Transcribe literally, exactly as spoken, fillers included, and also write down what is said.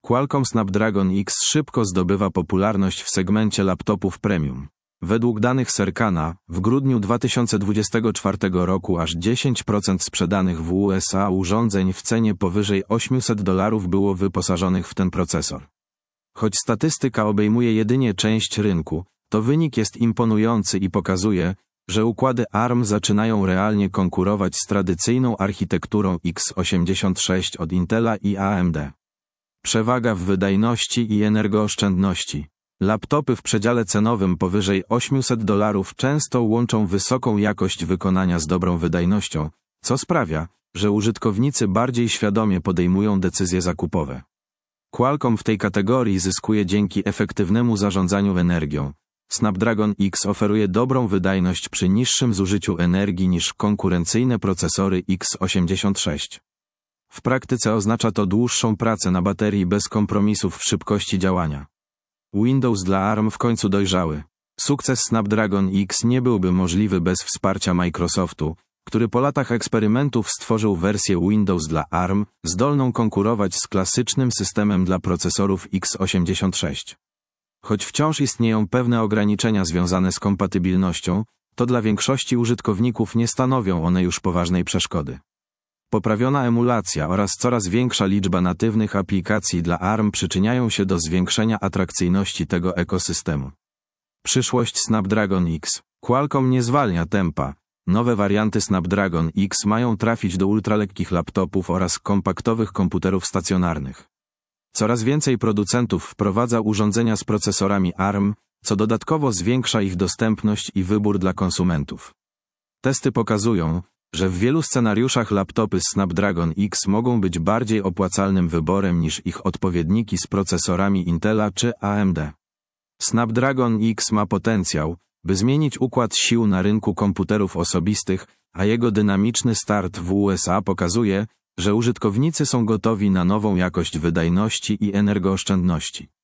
Qualcomm Snapdragon X szybko zdobywa popularność w segmencie laptopów premium. Według danych Serkana, w grudniu dwa tysiące dwudziestego czwartego roku aż dziesięć procent sprzedanych w U S A urządzeń w cenie powyżej osiemset dolarów było wyposażonych w ten procesor. Choć statystyka obejmuje jedynie część rynku, to wynik jest imponujący i pokazuje, że układy A R M zaczynają realnie konkurować z tradycyjną architekturą x osiemdziesiąt sześć od Intela i A M D. Przewaga w wydajności i energooszczędności. Laptopy w przedziale cenowym powyżej osiemset dolarów często łączą wysoką jakość wykonania z dobrą wydajnością, co sprawia, że użytkownicy bardziej świadomie podejmują decyzje zakupowe. Qualcomm w tej kategorii zyskuje dzięki efektywnemu zarządzaniu energią. Snapdragon X oferuje dobrą wydajność przy niższym zużyciu energii niż konkurencyjne procesory x osiemdziesiąt sześć. W praktyce oznacza to dłuższą pracę na baterii bez kompromisów w szybkości działania. Windows dla A R M w końcu dojrzały. Sukces Snapdragon X nie byłby możliwy bez wsparcia Microsoftu, który po latach eksperymentów stworzył wersję Windows dla A R M, zdolną konkurować z klasycznym systemem dla procesorów x osiemdziesiąt sześć. Choć wciąż istnieją pewne ograniczenia związane z kompatybilnością, to dla większości użytkowników nie stanowią one już poważnej przeszkody. Poprawiona emulacja oraz coraz większa liczba natywnych aplikacji dla A R M przyczyniają się do zwiększenia atrakcyjności tego ekosystemu. Przyszłość Snapdragon X. Qualcomm nie zwalnia tempa. Nowe warianty Snapdragon X mają trafić do ultralekkich laptopów oraz kompaktowych komputerów stacjonarnych. Coraz więcej producentów wprowadza urządzenia z procesorami A R M, co dodatkowo zwiększa ich dostępność i wybór dla konsumentów. Testy pokazują, że w wielu scenariuszach laptopy Snapdragon X mogą być bardziej opłacalnym wyborem niż ich odpowiedniki z procesorami Intela czy A M D. Snapdragon X ma potencjał, by zmienić układ sił na rynku komputerów osobistych, a jego dynamiczny start w U S A pokazuje, że użytkownicy są gotowi na nową jakość wydajności i energooszczędności.